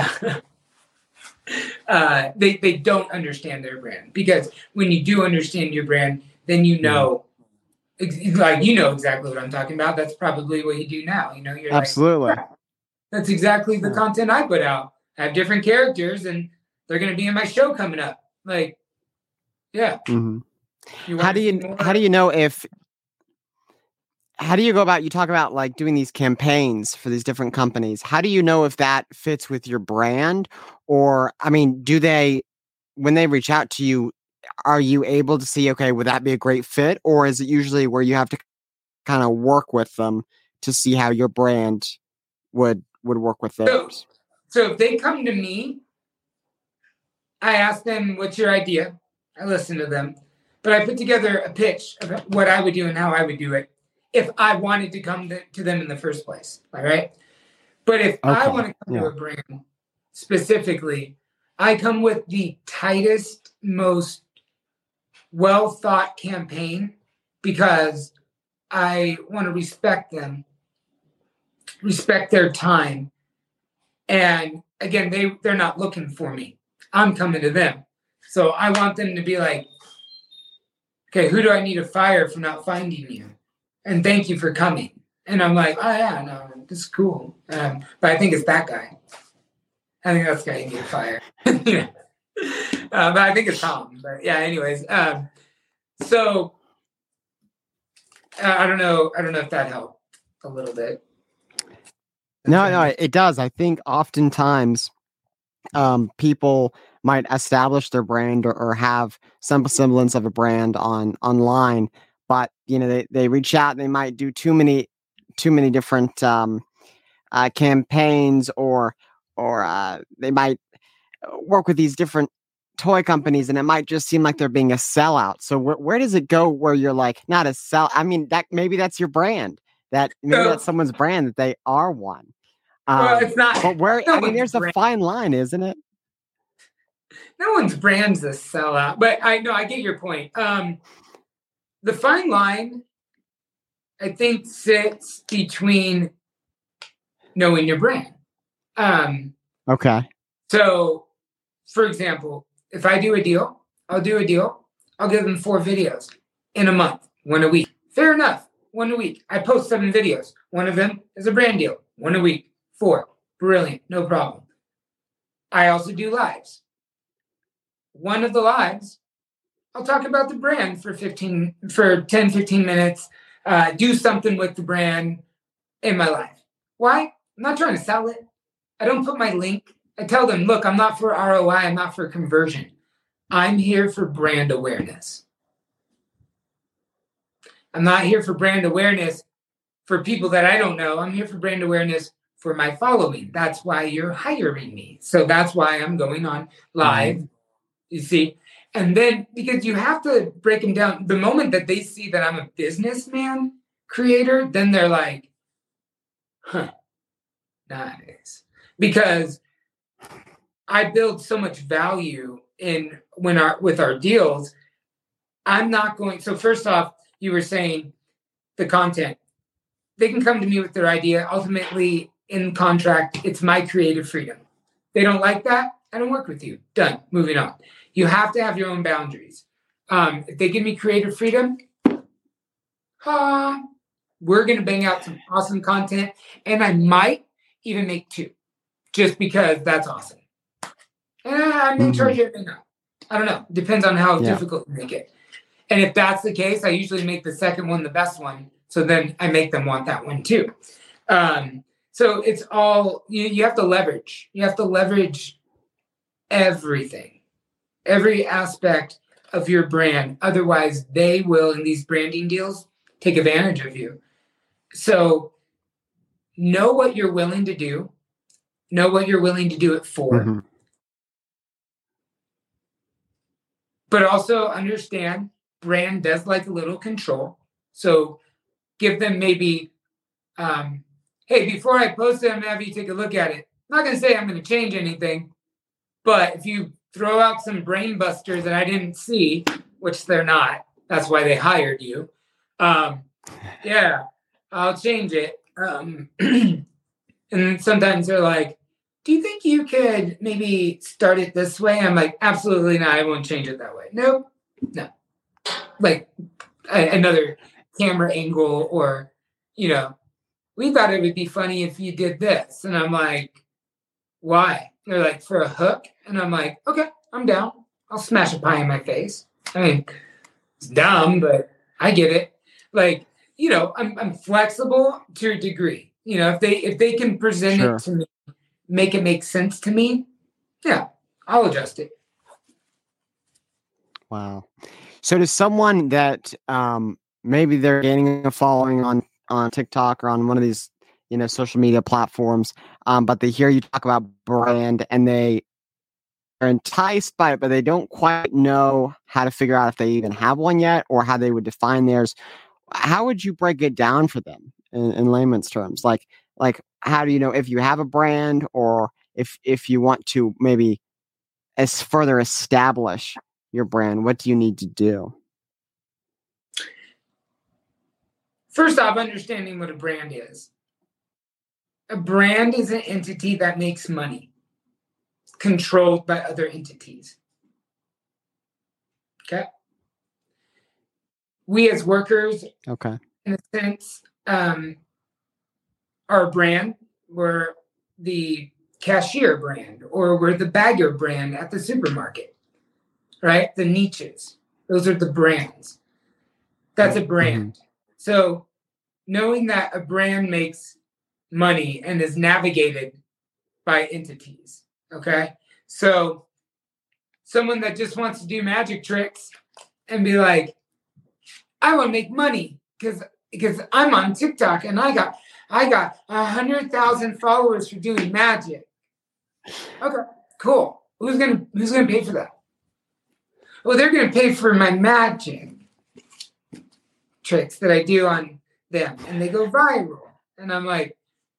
they don't understand their brand, because when you do understand your brand, then you know, exactly what I'm talking about. That's probably what you do now. You're absolutely. Like, that's exactly the content I put out. I have different characters, and they're going to be in my show coming up. Like, yeah. Mm-hmm. How do you know if? How do you go about? You talk about like doing these campaigns for these different companies. How do you know if that fits with your brand? Or, I mean, when they reach out to you, are you able to see, okay, would that be a great fit? Or is it usually where you have to kind of work with them to see how your brand would work with theirs? So if they come to me, I ask them, what's your idea? I listen to them. But I put together a pitch of what I would do and how I would do it if I wanted to come to them in the first place. All right. But if I want to come to a brand specifically, I come with the tightest, most well thought campaign, because I want to respect them, respect their time. And again, they're not looking for me. I'm coming to them. So I want them to be like, okay, who do I need to fire for not finding you? And thank you for coming. And I'm like, oh yeah, no, this is cool. But I think it's that guy. I think that's the guy you need to fire. But I think it's Tom. But yeah, anyways. So I don't know if that helped a little bit. No, it does. I think oftentimes people might establish their brand or have some semblance of a brand online, but they reach out and they might do too many different campaigns, or they might work with these different toy companies, and it might just seem like they're being a sellout. So where does it go where you're like, not a sell? I mean, that maybe that's your brand. That maybe that's someone's brand, that they are one. Well, it's not. But there's a fine line, isn't it? No one's brand's a sellout. But I get your point. The fine line, I think, sits between knowing your brand. Okay. So, for example, if I do a deal, I'll give them 4 videos in a month, 1 a week. Fair enough. 1 a week. I post 7 videos. 1 of them is a brand deal. 1 a week. 4. Brilliant. No problem. I also do lives. 1 of the lives, I'll talk about the brand for 10, 15 minutes, do something with the brand in my life. Why? I'm not trying to sell it. I don't put my link. I tell them, look, I'm not for ROI. I'm not for conversion. I'm here for brand awareness. I'm not here for brand awareness for people that I don't know. I'm here for brand awareness for my following. That's why you're hiring me. So that's why I'm going on live, you see. And then, because you have to break them down, the moment that they see that I'm a businessman creator, then they're like, huh, nice. Because I build so much value with our deals. I'm not going, so first off, you were saying the content. They can come to me with their idea. Ultimately, in contract, it's my creative freedom. They don't like that, I don't work with you. Done. Moving on. You have to have your own boundaries. If they give me creative freedom, we're going to bang out some awesome content. And I might even make 2, just because that's awesome. And I may charge you, I don't know. Depends on how difficult you make it. And if that's the case, I usually make the second one the best one. So then I make them want that one too. So it's all, you have to leverage. You have to leverage everything, every aspect of your brand. Otherwise, they will, in these branding deals, take advantage of you. So know what you're willing to do. Know what you're willing to do it for. But also understand brand does like a little control. So give them maybe, hey, before I post it, I'm going to have you take a look at it. I'm not going to say I'm going to change anything, but if you throw out some brain busters that I didn't see, which they're not, that's why they hired you. Yeah, I'll change it. And sometimes they're like, do you think you could maybe start it this way? I'm like, absolutely not. I won't change it that way. Nope. No. Like another camera angle, or, you know, we thought it would be funny if you did this. And I'm like, why? They're like, for a hook. And I'm like, okay, I'm down. I'll smash a pie in my face. I mean, it's dumb, but I get it. Like, you know, I'm flexible to a degree. You know, if they can present it to me, make it make sense to me, yeah, I'll adjust it. Wow. So to someone that maybe they're gaining a following on TikTok or on one of these, you know, social media platforms, but they hear you talk about brand and they are enticed by it, but they don't quite know how to figure out if they even have one yet or how they would define theirs. How would you break it down for them in layman's terms? Like how do you know if you have a brand, or if you want to maybe further establish your brand? What do you need to do? First off, understanding what a brand is. A brand is an entity that makes money, controlled by other entities. Okay? We as workers, okay, in a sense, our brand, we're the cashier brand, or we're the bagger brand at the supermarket, right? The niches. Those are the brands. That's a brand. Mm-hmm. So knowing that a brand makes money and is navigated by entities, okay? So someone that just wants to do magic tricks and be like, I want to make money because I'm on TikTok and I got 100,000 followers for doing magic. Okay, cool. Who's gonna pay for that? Well, they're gonna pay for my magic tricks that I do on them, and they go viral. And I'm like,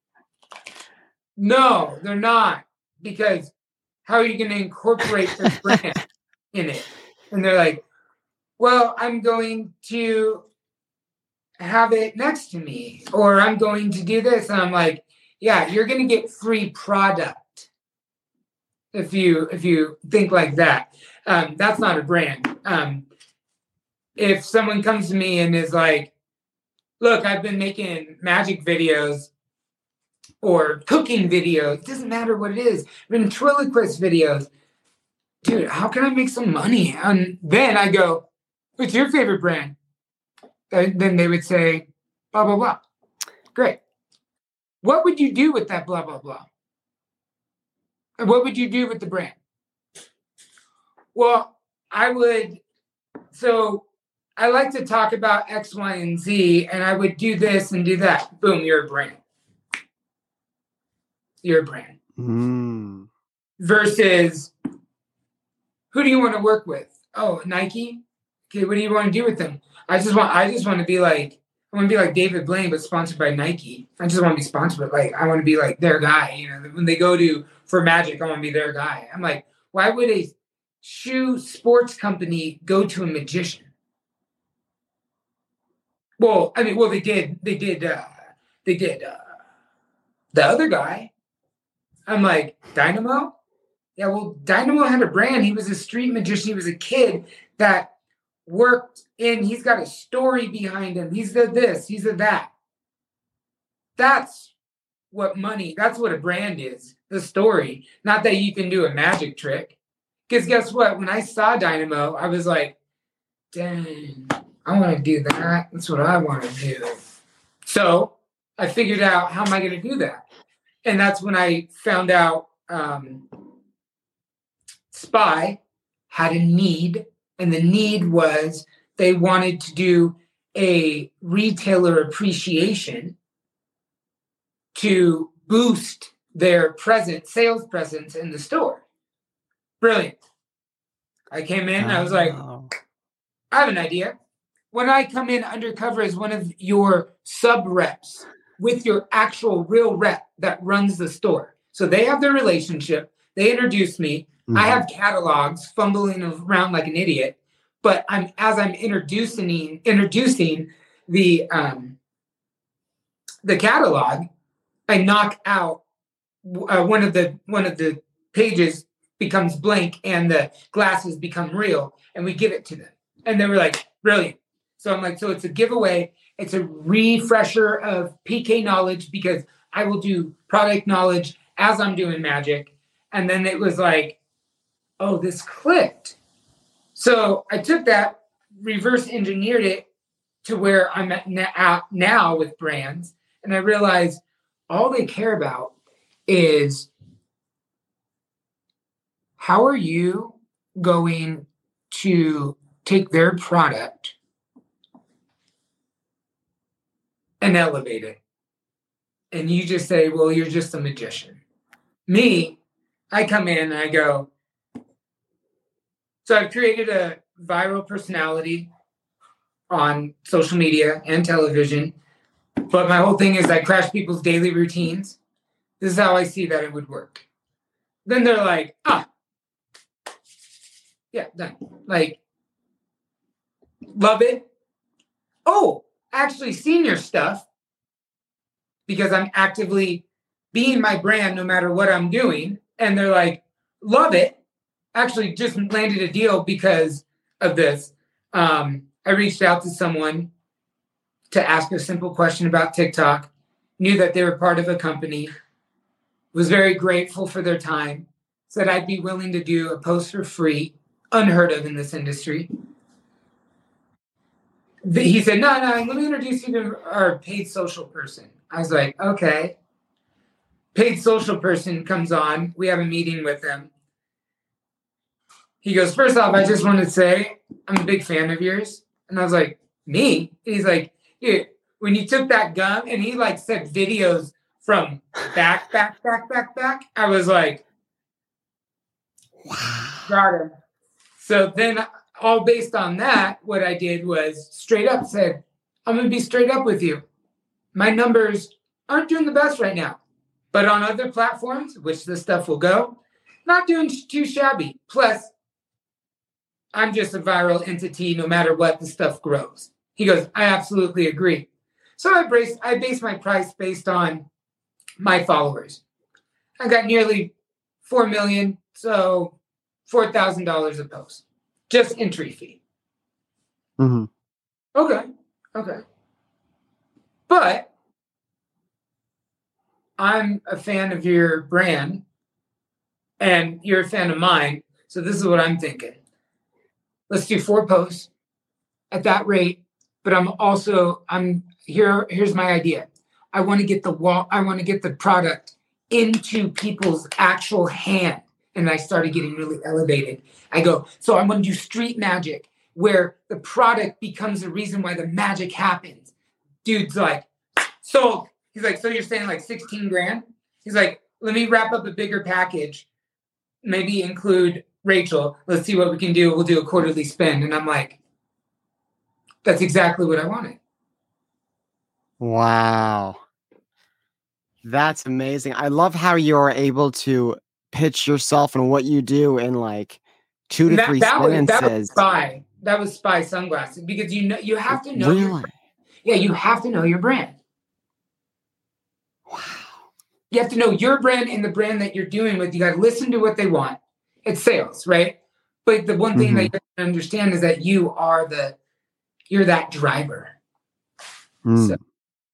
no, they're not, because how are you gonna incorporate this brand in it? And they're like, well, I'm going to have it next to me, or I'm going to do this. And I'm like, yeah, you're going to get free product if you think like that. That's not a brand. If someone comes to me and is like, look, I've been making magic videos or cooking videos, it doesn't matter what it is, ventriloquist videos, dude, how can I make some money? And then I go, what's your favorite brand? And then they would say, blah, blah, blah. Great. What would you do with that blah, blah, blah? And what would you do with the brand? Well, I like to talk about X, Y, and Z, and I would do this and do that. Boom, you're a brand. You're a brand. Mm. Versus, who do you want to work with? Oh, Nike? Okay, what do you want to do with them? I just want to be like, I want to be like David Blaine, but sponsored by Nike. I just want to be sponsored, but like, I want to be like their guy. You know, when they go for magic, I want to be their guy. I'm like, why would a shoe sports company go to a magician? Well, I mean, they did the other guy. I'm like, Dynamo? Yeah, well, Dynamo had a brand. He was a street magician. He was a kid that worked in, he's got a story behind him. He's the this, he's the that. That's what a brand is, the story. Not that you can do a magic trick. Because guess what? When I saw Dynamo, I was like, dang, I want to do that. That's what I want to do. So I figured out, how am I going to do that? And that's when I found out Spy had a need. And the need was they wanted to do a retailer appreciation to boost their sales presence in the store. Brilliant. I came in, I was like, I have an idea. When I come in undercover as one of your sub reps with your actual real rep that runs the store. So they have their relationship. They introduce me. Mm-hmm. I have catalogs fumbling around like an idiot, but as I'm introducing the catalog, I knock out one of the pages becomes blank and the glasses become real, and we give it to them. And they were like, brilliant. So I'm like, so it's a giveaway. It's a refresher of PK knowledge because I will do product knowledge as I'm doing magic. And then it was like, oh, this clicked. So I took that, reverse engineered it to where I'm at now with brands. And I realized all they care about is how are you going to take their product and elevate it. And you just say, well, you're just a magician. Me, I come in and I go, so I've created a viral personality on social media and television, but my whole thing is I crash people's daily routines. This is how I see that it would work. Then they're like, yeah, done. Like, love it. Oh, actually seen your stuff because I'm actively being my brand no matter what I'm doing. And they're like, love it. Actually just landed a deal because of this. I reached out to someone to ask a simple question about TikTok, knew that they were part of a company, was very grateful for their time, said I'd be willing to do a post for free, unheard of in this industry. He said, no, let me introduce you to our paid social person. I was like, okay. Paid social person comes on. We have a meeting with them. He goes, first off, I just want to say I'm a big fan of yours. And I was like, me? And he's like, yeah, when you took that gum, and he like said videos from back. I was like, wow. Got him. So then all based on that, what I did was straight up said, I'm going to be straight up with you. My numbers aren't doing the best right now, but on other platforms, which this stuff will go, not doing too shabby. Plus, I'm just a viral entity no matter what, the stuff grows. He goes, I absolutely agree. So I base my price based on my followers. I got nearly 4 million, so $4,000 a post. Just entry fee. Mm-hmm. Okay. But I'm a fan of your brand and you're a fan of mine. So this is what I'm thinking. Let's do 4 posts at that rate. But here's my idea. I want to get the product into people's actual hand. And I started getting really elevated. I go, so I'm going to do street magic where the product becomes the reason why the magic happens. Dude's like, sold. He's like, so you're saying like 16 grand? He's like, let me wrap up a bigger package. Maybe include Rachel. Let's see what we can do. We'll do a quarterly spend. And I'm like, that's exactly what I wanted. Wow. That's amazing. I love how you're able to pitch yourself and what you do in like 2 to 3 sentences. That was Spy Sunglasses because you have to know. Really? You have to know your brand. Wow. You have to know your brand and the brand that you're doing with. You got to listen to what they want. It's sales, right? But the one thing that you have to understand is that you're that driver. Mm. So.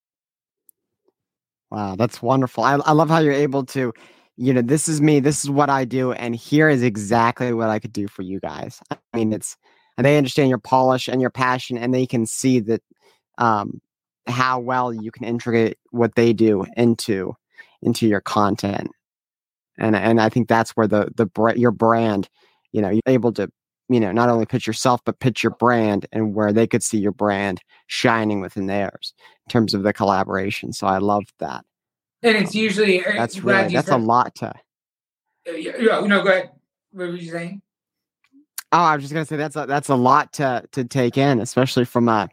Wow, that's wonderful. I love how you're able to, this is me, this is what I do, and here is exactly what I could do for you guys. I mean, they understand your polish and your passion, and they can see that how well you can integrate what they do into your content. And I think that's where your brand, you're able to, not only pitch yourself, but pitch your brand and where they could see your brand shining within theirs in terms of the collaboration. So I love that. And it's usually, that's a lot to. No, go ahead. What were you saying? Oh, I was just gonna say that's a lot to take in, especially from a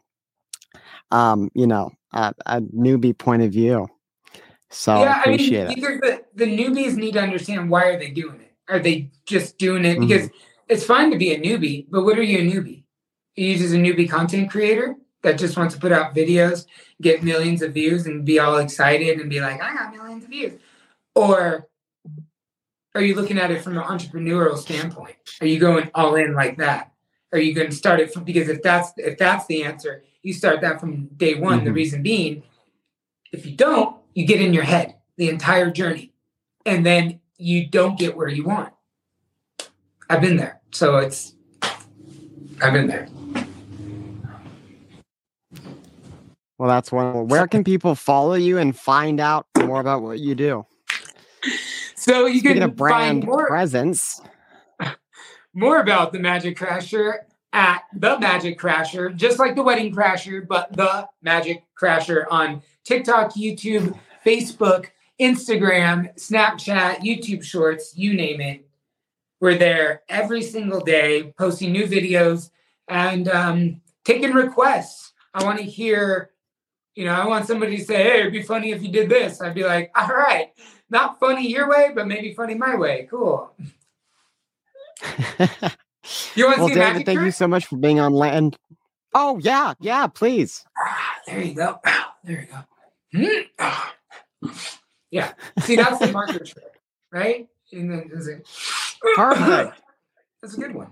newbie point of view. So yeah, I appreciate it. Because the newbies need to understand, why are they doing it? Are they just doing it because it's fine to be a newbie, but what are you a newbie? Are you just a newbie content creator that just wants to put out videos, get millions of views, and be all excited and be like, I got millions of views? Or are you looking at it from an entrepreneurial standpoint? Are you going all in like that? Are you going to start it from, because if that's the answer, you start that from day one. The reason being, if you don't, you get in your head the entire journey, and then you don't get where you want. I've been there. So I've been there. Well, that's wonderful. Where can people follow you and find out more about what you do? So you can find brand presence. More about the Magic Crasher at The Magic Crasher, just like the Wedding Crasher, but The Magic Crasher on TikTok, YouTube, Facebook, Instagram, Snapchat, YouTube Shorts, you name it. We're there every single day, posting new videos and taking requests. I want to hear, I want somebody to say, hey, it'd be funny if you did this. I'd be like, all right, not funny your way, but maybe funny my way. Cool. You want to see David, thank you so much for being on Land. Oh, yeah, please. There you go. There you go. Yeah. See, that's the marker trick, right? And then perfect. That's a good one.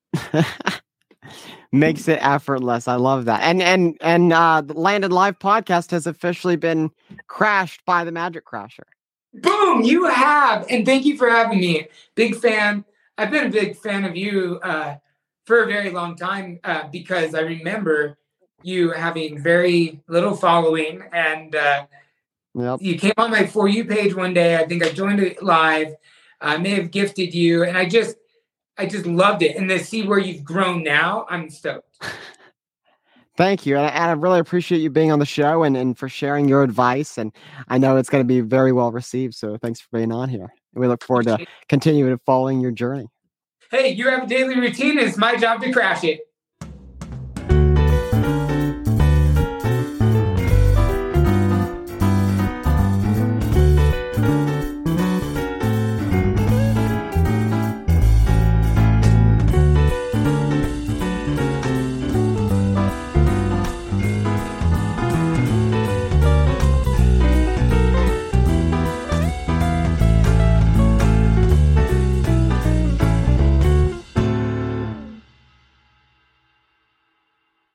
Makes it effortless. I love that. And the Landed Live podcast has officially been crashed by the Magic Crasher. Boom! You have, and thank you for having me. Big fan. I've been a big fan of you for a very long time because I remember you having very little following, and you came on my For You page one day. I think I joined it live. I may have gifted you, and I just loved it. And to see where you've grown now, I'm stoked. Thank you. And I really appreciate you being on the show and for sharing your advice. And I know it's going to be very well received. So thanks for being on here. And we look forward to continuing following your journey. Hey, you have a daily routine. It's my job to crash it.